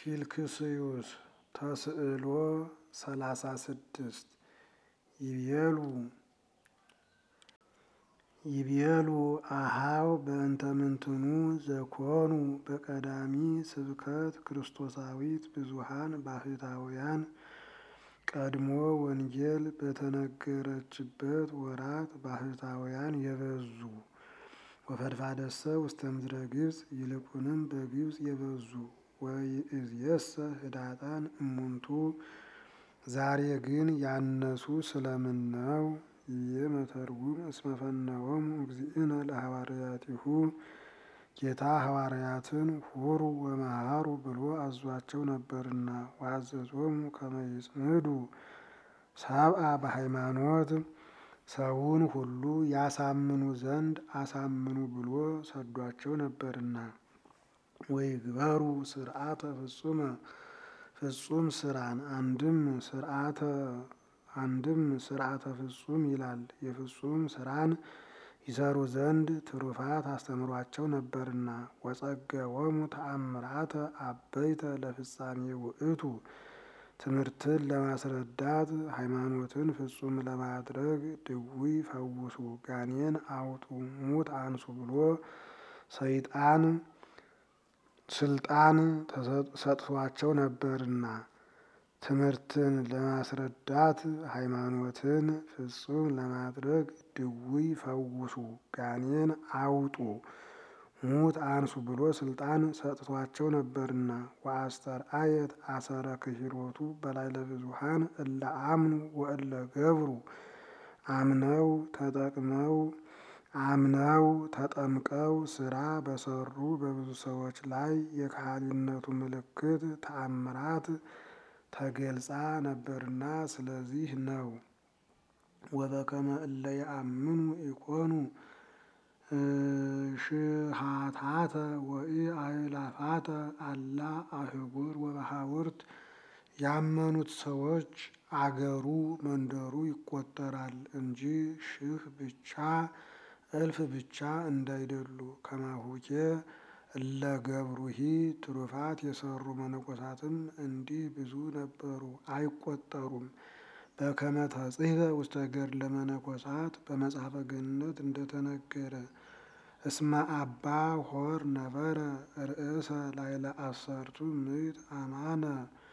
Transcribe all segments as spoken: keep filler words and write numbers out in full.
ፊልክስዩስ ተስዕሎ ሰላሳ ስድስት ይቤሉ ይቤሉ አሃው በእንተ ምንትኑ ዘኮኑ በቀዳሚ ስብከት ክርስቶሳዊት ብዙሃን ባህታውያን ቀድሞ ወንጌል በተነገረችበት ወራት ባህታውያን የበዙ ወፈድፋደሰ ውስተ ምድረ ግብጽ ይልቁንም በግብጽ የበዙ ወይእዜሰ ህዳጣን እሙንቱ ዛሬ ግን ያነሱ ስለምን ነው? የመተርጉም እስመ ፈነወሙ እግዚእነ ለሐዋርያቲሁ ጌታ ሐዋርያትን ሁሩ ወመሃሩ ብሎ አዟቸው ነበርና ወአዘዞሙ ከመ ይጽምዱ ሰብአ በሃይማኖት ሰውን ሁሉ ያሳምኑ ዘንድ አሳምኑ ብሎ ሰዷቸው ነበርና ወይግበሩ ስርዓተ ፍጹመ ፍጹም ስራን አንድም ስርዓተ አንድም ስርዓተ ፍጹም ይላል የፍጹም ስራን ይሰሩ ዘንድ ትሩፋት አስተምሯቸው ነበርና ወጸገወሙ ተአምራተ አበይተ ለፍጻሜ ውእቱ ትምህርትን ለማስረዳት ሃይማኖትን ፍጹም ለማድረግ ድውይ ፈውሱ ጋኔን አውጡ ሙት አንሱ ብሎ ሰይጣን ስልጣን ሰጥቷቸው ነበርና ትምህርትን ለማስረዳት ሃይማኖትን ፍጹም ለማድረግ ድውይ ፈውሱ ጋኔን አውጡ ሙት አንሱ ብሎ ስልጣን ሰጥቷቸው ነበርና ወአስተርአየት አሰረ ክሂሎቱ በላዕለ ብዙኃን እለ አምኑ ወእለ ገብሩ አምነው ተጠቅመው አምነው ተጠምቀው ስራ በሰሩ በብዙ ሰዎች ላይ የካህሊነቱ ምልክት ተአምራት ተገልጻ ነበርና ስለዚህ ነው። ወበከመ እለ ይአምኑ ኢኮኑ ሽሃታተ ወኢአእላፋተ አላ አህጉር ወበሃውርት ያመኑት ሰዎች አገሩ መንደሩ ይቆጠራል እንጂ ሺህ ብቻ እልፍ ብቻ እንዳይደሉ ከማሁኬ እለ ገብሩሂ ትሩፋት የሰሩ መነኮሳትም እንዲህ ብዙ ነበሩ አይቆጠሩም። በከመ ተጽሕፈ ውስተ ገድለ መነኮሳት በመጽሐፈ ገነት እንደተነገረ እስመ አባ ሆር ነበረ ርእሰ ላዕለ አሰርቱ ምዕት አማነ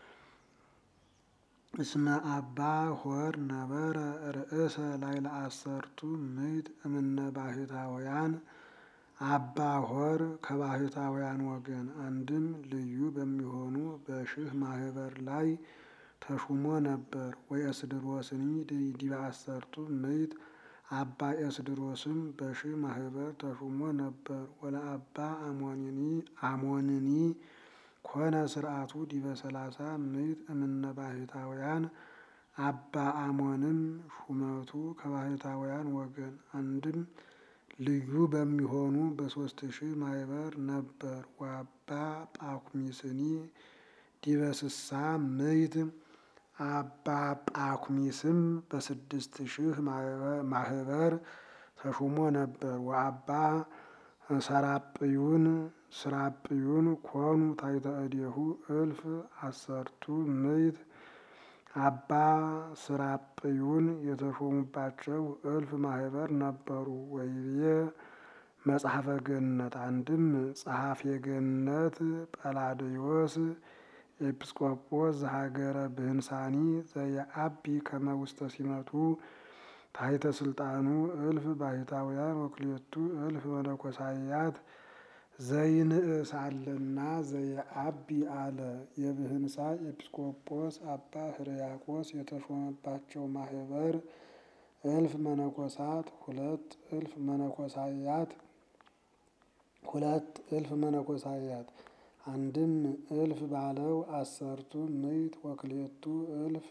እስመ አባ ሆር ነበረ ርእሰ ላዕለ አሰርቱ ምዕት እምነ ባህታውያን አባ ሆር ከባህታውያን ወገን አንድም ልዩ በሚሆኑ በሺህ ማህበር ላይ ተሹሞ ነበር። ወኤስድሮስኒ ዲበ አሰርቱ ምዕት አባ ኤስድሮስም በሺህ ማህበር ተሹሞ ነበር። ወለአባ አሞንኒ አሞንኒ ኮነ ስርዓቱ ዲበ ሰላሳ ምዕት እምነ ባህታውያን አባ አሞንም ሹመቱ ከባህታውያን ወገን አንድም ልዩ በሚሆኑ በሶስት ሺህ ማህበር ነበር። ወአባ ጳኩሚስኒ ዲበ ስሳ ምዕት አባ ጳኩሚስም በስድስት ሺህ ማህበር ተሹሞ ነበር። ወአባ ሰራጵዩን ስራጵዩን ኮኑ ታሕተ እዴሁ እልፍ አሰርቱ ምዕት አባ ስራጵዩን የተሾሙባቸው እልፍ ማህበር ነበሩ። ወይቤ መጽሐፈ ገነት አንድም ጸሐፌ ገነት ጰላድዮስ ኤጲስቆጶስ ዘሀገረ ብህንሳኒ ዘየአቢ ከመ ውስተ ሲመቱ ታሕተ ስልጣኑ እልፍ ባህታውያን ወክልኤቱ እልፍ መነኮሳያት ዘይንእስ አለና ዘየአቢ አለ። የብህንሳ ኤጲስቆጶስ አባ ሕርያቆስ የተሾመባቸው ማህበር እልፍ መነኮሳት ሁለት እልፍ መነኮሳያት ሁለት እልፍ መነኮሳያት አንድም እልፍ ባለው አሰርቱ ምዕት ወክልኤቱ እልፍ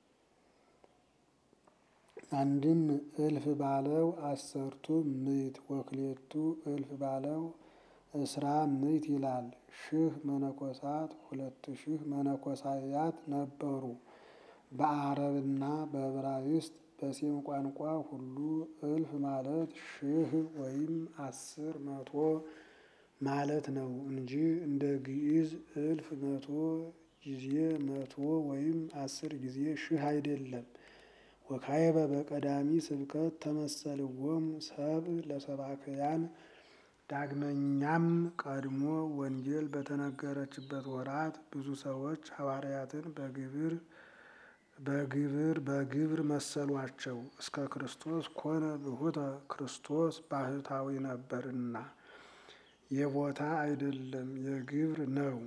አንድም እልፍ ባለው አሰርቱ ምዕት ወክልኤቱ እልፍ ባለው እስራ ምዕት ይላል። ሺህ መነኮሳት ሁለት ሺህ መነኮሳያት ነበሩ። በአረብና በዕብራይስጥ በሴም ቋንቋ ሁሉ እልፍ ማለት ሺህ ወይም አስር መቶ ማለት ነው እንጂ እንደ ግዕዝ እልፍ መቶ ጊዜ መቶ ወይም አስር ጊዜ ሺህ አይደለም። ወካዕበ በቀዳሚ ስብከት ተመሰልዎሙ ሰብእ ለሰባክያን። ዳግመኛም ቀድሞ ወንጌል በተነገረችበት ወራት ብዙ ሰዎች ሐዋርያትን በግብር በግብር በግብር መሰሏቸው። እስከ ክርስቶስ ኮነ ብሁተ ክርስቶስ ባህታዊ ነበርና የቦታ አይደለም የግብር ነው።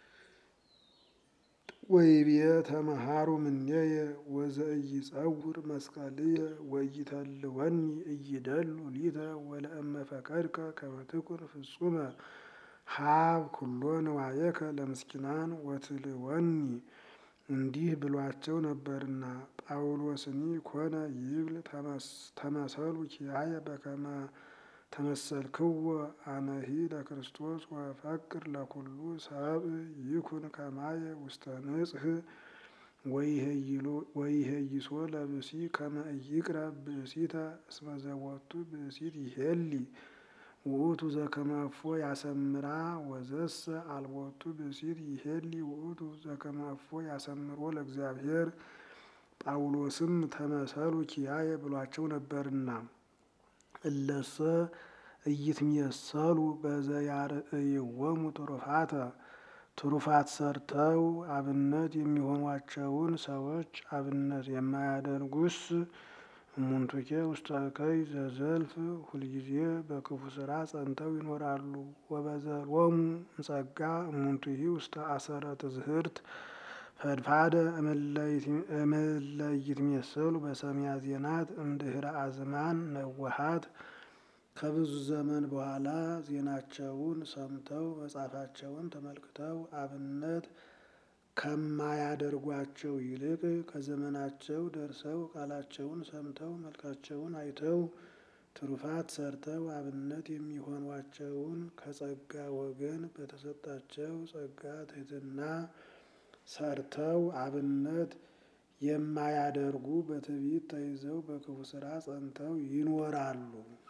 ወይቤ ተመሃሩ እምኔየ ወዘኢይጸውር መስቀልየ ወኢይተልወኒ ኢይደሉ ሊተ ወለእመ ፈቀድከ ከመ ትኩን ፍጹመ ሀብ ኩሎ ንዋየከ ለምስኪናን ወትልወኒ እንዲህ ብሏቸው ነበርና። ጳውሎስኒ ኮነ ይብል ተመሰሉ ኪያየ በከመ ተመሰልክዎ አነሂ ለክርስቶስ ወፈቅር ለኩሉ ሰብእ ይኩን ከማየ ውስተ ንጽሕ ወይሄይሶ ለብሲ ከመ ኢይቅረብ ብእሲተ እስመ ዘቦቱ ብእሲት ይሄሊ ውእቱ ዘከመ እፎ ያሰምራ ወዘሰ አልቦቱ ብእሲት ይሄሊ ውእቱ ዘከመ እፎ ያሰምሮ ለእግዚአብሔር። ጳውሎስም ተመሰሉ ኪያየ ብሏቸው ነበርና። እለሰ ኢይትሜሰሉ በዘያርእይዎሙ ትሩፋተ ትሩፋት ሰርተው አብነት የሚሆኗቸውን ሰዎች አብነት የማያደርጉስ እሙንቱኬ ውስተ እከይ ዘዘልፍ ሁልጊዜ በክፉ ስራ ጸንተው ይኖራሉ። ወበዘሎሙ እምጸጋ እሙንቱሂ ውስተ አሰረ ትዝህርት ፈድፋደ እምእለ ይትሜሰሉ በሰማያ ዜናት እምድኅረ አዝማን ነወሃት። ከብዙ ዘመን በኋላ ዜናቸውን ሰምተው መጽሐፋቸውን ተመልክተው አብነት ከማያደርጓቸው ይልቅ ከዘመናቸው ደርሰው ቃላቸውን ሰምተው መልካቸውን አይተው ትሩፋት ሰርተው አብነት የሚሆኗቸውን ከጸጋ ወገን በተሰጣቸው ጸጋ ትሕትና ሰርተው አብነት የማያደርጉ በትዕቢት ተይዘው በክፉ ስራ ጸንተው ይኖራሉ።